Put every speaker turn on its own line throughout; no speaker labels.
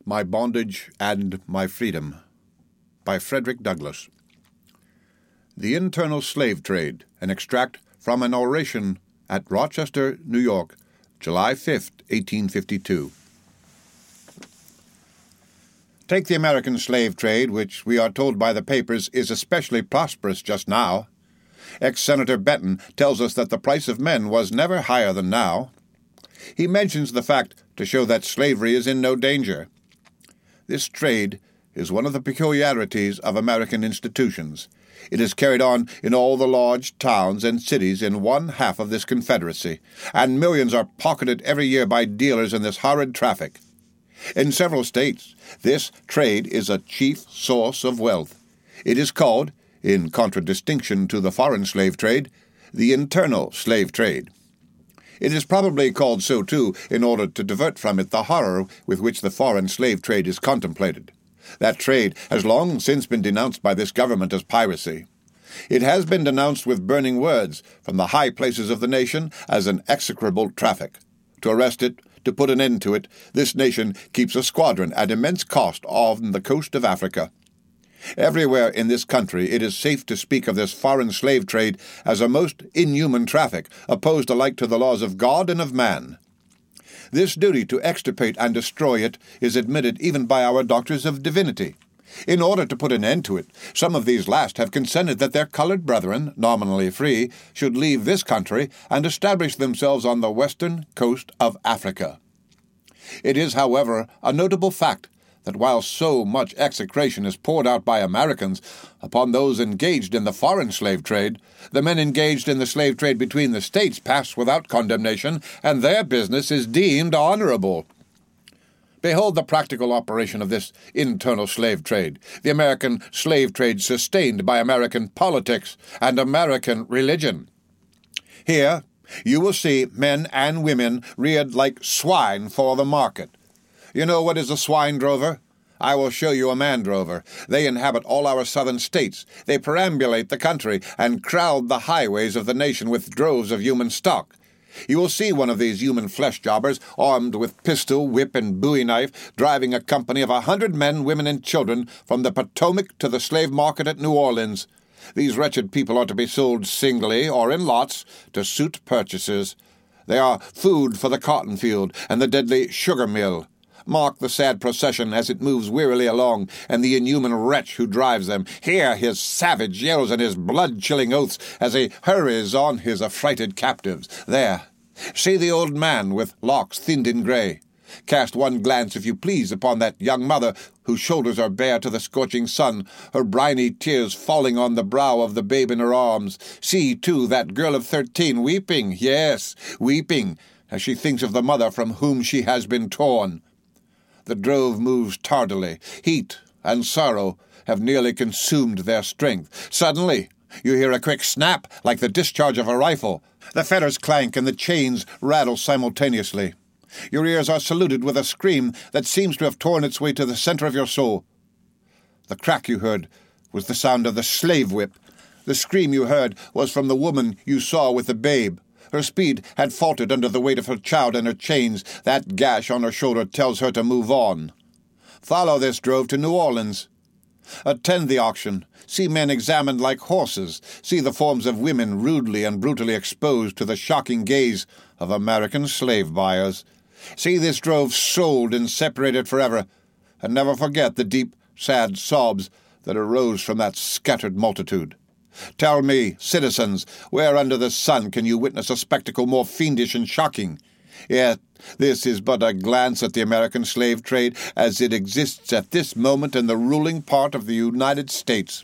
My Bondage and My Freedom by Frederick Douglass. The Internal Slave Trade, an extract from an oration at Rochester, New York, July 5, 1852. Take the American slave trade, which we are told by the papers is especially prosperous just now. Ex-Senator Benton tells us that the price of men was never higher than now. He mentions the fact to show that slavery is in no danger. This trade is one of the peculiarities of American institutions. It is carried on in all the large towns and cities in one half of this Confederacy, and millions are pocketed every year by dealers in this horrid traffic. In several states, this trade is a chief source of wealth. It is called, in contradistinction to the foreign slave trade, the internal slave trade. It is probably called so, too, in order to divert from it the horror with which the foreign slave trade is contemplated. That trade has long since been denounced by this government as piracy. It has been denounced with burning words from the high places of the nation as an execrable traffic. To arrest it, to put an end to it, this nation keeps a squadron at immense cost on the coast of Africa. Everywhere in this country it is safe to speak of this foreign slave trade as a most inhuman traffic, opposed alike to the laws of God and of man. This duty to extirpate and destroy it is admitted even by our doctors of divinity. In order to put an end to it, some of these last have consented that their colored brethren, nominally free, should leave this country and establish themselves on the western coast of Africa. It is, however, a notable fact that while so much execration is poured out by Americans upon those engaged in the foreign slave trade, the men engaged in the slave trade between the states pass without condemnation, and their business is deemed honorable. Behold the practical operation of this internal slave trade, the American slave trade sustained by American politics and American religion. Here you will see men and women reared like swine for the market. You know what is a swine drover? I will show you a man drover. They inhabit all our southern states. They perambulate the country and crowd the highways of the nation with droves of human stock. You will see one of these human flesh jobbers, armed with pistol, whip, and bowie knife, driving a company of 100 men, women, and children from the Potomac to the slave market at New Orleans. These wretched people are to be sold singly or in lots to suit purchasers. They are food for the cotton field and the deadly sugar mill. Mark the sad procession as it moves wearily along, and the inhuman wretch who drives them. Hear his savage yells and his blood-chilling oaths as he hurries on his affrighted captives. There, see the old man with locks thinned in gray. Cast one glance, if you please, upon that young mother whose shoulders are bare to the scorching sun, her briny tears falling on the brow of the babe in her arms. See, too, that girl of 13 weeping, yes, weeping, as she thinks of the mother from whom she has been torn. The drove moves tardily. Heat and sorrow have nearly consumed their strength. Suddenly, you hear a quick snap like the discharge of a rifle. The fetters clank and the chains rattle simultaneously. Your ears are saluted with a scream that seems to have torn its way to the center of your soul. The crack you heard was the sound of the slave whip. The scream you heard was from the woman you saw with the babe. Her speed had faltered under the weight of her child and her chains. That gash on her shoulder tells her to move on. Follow this drove to New Orleans. Attend the auction. See men examined like horses. See the forms of women rudely and brutally exposed to the shocking gaze of American slave buyers. See this drove sold and separated forever, and never forget the deep, sad sobs that arose from that scattered multitude. Tell me, citizens, where under the sun can you witness a spectacle more fiendish and shocking? Yet this is but a glance at the American slave trade as it exists at this moment in the ruling part of the United States.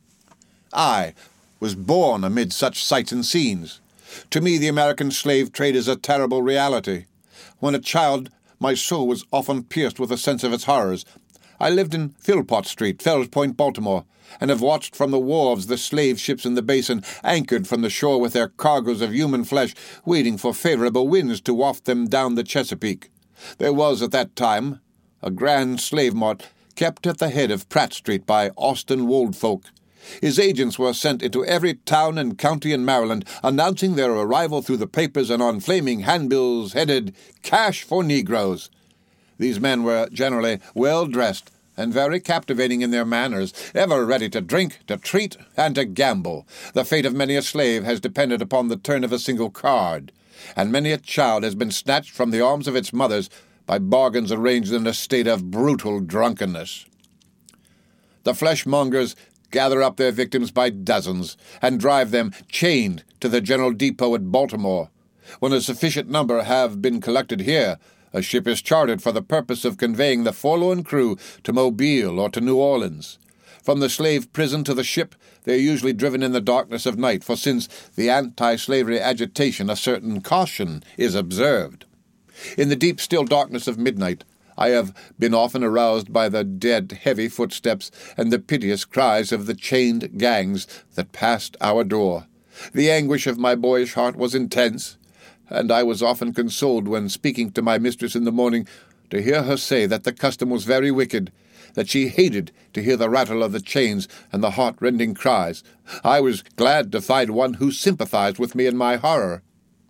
I was born amid such sights and scenes. To me the American slave trade is a terrible reality. When a child, my soul was often pierced with a sense of its horrors. I lived in Philpott Street, Fells Point, Baltimore, and have watched from the wharves the slave ships in the basin, anchored from the shore with their cargoes of human flesh, waiting for favorable winds to waft them down the Chesapeake. There was at that time a grand slave mart kept at the head of Pratt Street by Austin Woldfolk. His agents were sent into every town and county in Maryland, announcing their arrival through the papers and on flaming handbills headed, "Cash for Negroes." These men were generally well-dressed and very captivating in their manners, ever ready to drink, to treat, and to gamble. The fate of many a slave has depended upon the turn of a single card, and many a child has been snatched from the arms of its mothers by bargains arranged in a state of brutal drunkenness. The fleshmongers gather up their victims by dozens and drive them chained to the General Depot at Baltimore. When a sufficient number have been collected here, a ship is chartered for the purpose of conveying the forlorn crew to Mobile or to New Orleans. From the slave prison to the ship, they are usually driven in the darkness of night, for since the anti-slavery agitation, a certain caution is observed. In the deep, still darkness of midnight, I have been often aroused by the dead, heavy footsteps and the piteous cries of the chained gangs that passed our door. The anguish of my boyish heart was intense, and I was often consoled when speaking to my mistress in the morning to hear her say that the custom was very wicked, that she hated to hear the rattle of the chains and the heart-rending cries. I was glad to find one who sympathized with me in my horror.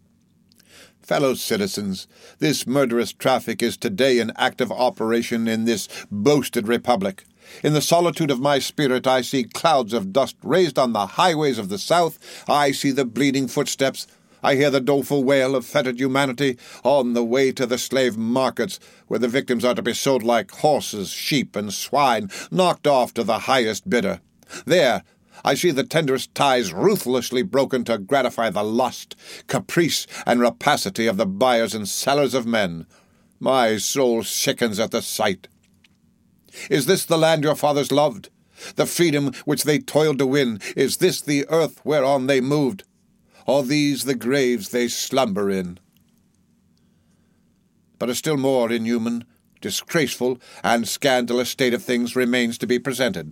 Fellow citizens, this murderous traffic is today in active operation in this boasted republic. In the solitude of my spirit I see clouds of dust raised on the highways of the South. I see the bleeding footsteps. I hear the doleful wail of fettered humanity on the way to the slave markets, where the victims are to be sold like horses, sheep, and swine, knocked off to the highest bidder. There, I see the tenderest ties ruthlessly broken to gratify the lust, caprice, and rapacity of the buyers and sellers of men. My soul sickens at the sight. Is this the land your fathers loved? The freedom which they toiled to win? Is this the earth whereon they moved? Are these the graves they slumber in? But a still more inhuman, disgraceful, and scandalous state of things remains to be presented.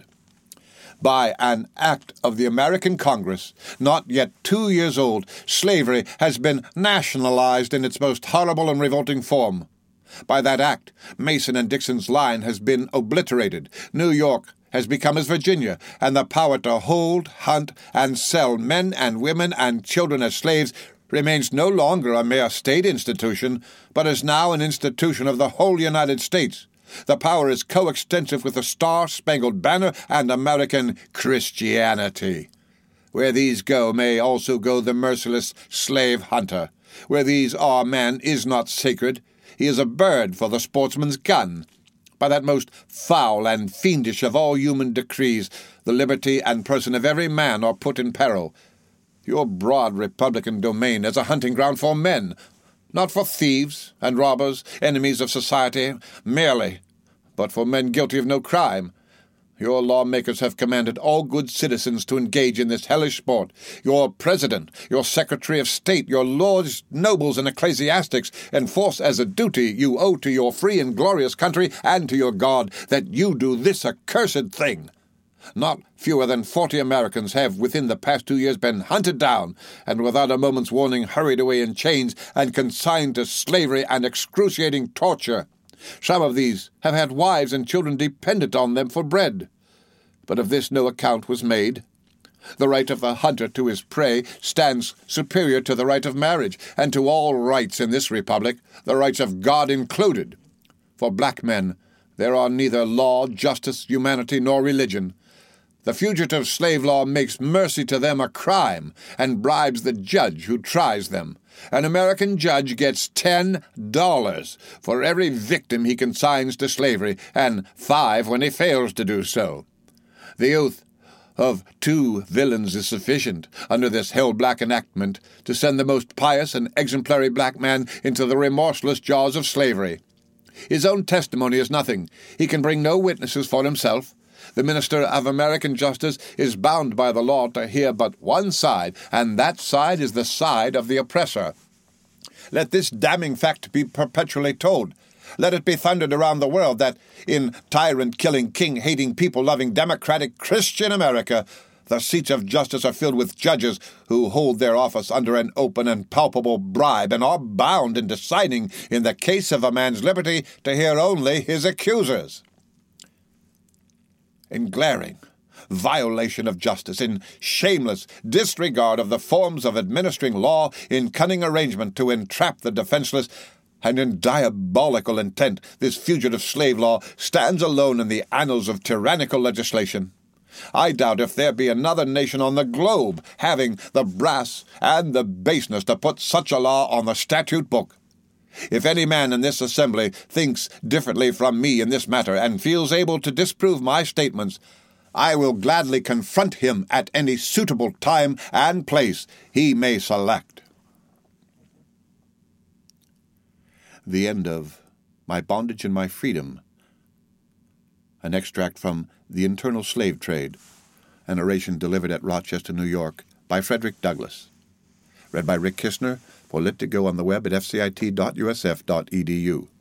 By an act of the American Congress, not yet 2 years old, slavery has been nationalized in its most horrible and revolting form. By that act, Mason and Dixon's line has been obliterated. New York has become as Virginia, and the power to hold, hunt, and sell men and women and children as slaves remains no longer a mere state institution, but is now an institution of the whole United States. The power is coextensive with the Star-Spangled Banner and American Christianity. Where these go may also go the merciless slave hunter. Where these are, man is not sacred. He is a bird for the sportsman's gun. By that most foul and fiendish of all human decrees, the liberty and person of every man are put in peril. Your broad republican domain is a hunting ground for men, not for thieves and robbers, enemies of society, merely, but for men guilty of no crime. Your lawmakers have commanded all good citizens to engage in this hellish sport. Your president, your secretary of state, your lords, nobles, and ecclesiastics enforce as a duty you owe to your free and glorious country and to your God that you do this accursed thing. Not fewer than 40 Americans have within the past 2 years been hunted down and without a moment's warning hurried away in chains and consigned to slavery and excruciating torture. Some of these have had wives and children dependent on them for bread. But of this no account was made. The right of the hunter to his prey stands superior to the right of marriage, and to all rights in this republic, the rights of God included. For black men, there are neither law, justice, humanity, nor religion. The fugitive slave law makes mercy to them a crime and bribes the judge who tries them. An American judge gets $10 for every victim he consigns to slavery, and $5 when he fails to do so. The oath of 2 villains is sufficient, under this hell-black enactment, to send the most pious and exemplary black man into the remorseless jaws of slavery. His own testimony is nothing. He can bring no witnesses for himself. The minister of American justice is bound by the law to hear but one side, and that side is the side of the oppressor. Let this damning fact be perpetually told. Let it be thundered around the world that in tyrant-killing, king-hating, people-loving, democratic, Christian America, the seats of justice are filled with judges who hold their office under an open and palpable bribe and are bound in deciding in the case of a man's liberty to hear only his accusers. In glaring violation of justice, in shameless disregard of the forms of administering law, in cunning arrangement to entrap the defenseless, and in diabolical intent this fugitive slave law stands alone in the annals of tyrannical legislation. I doubt if there be another nation on the globe having the brass and the baseness to put such a law on the statute book. If any man in this assembly thinks differently from me in this matter and feels able to disprove my statements, I will gladly confront him at any suitable time and place he may select. The end of My Bondage and My Freedom, an extract from The Internal Slave Trade, an oration delivered at Rochester, New York, by Frederick Douglass. Read by Rick Kistner for Lit2Go on the web at fcit.usf.edu.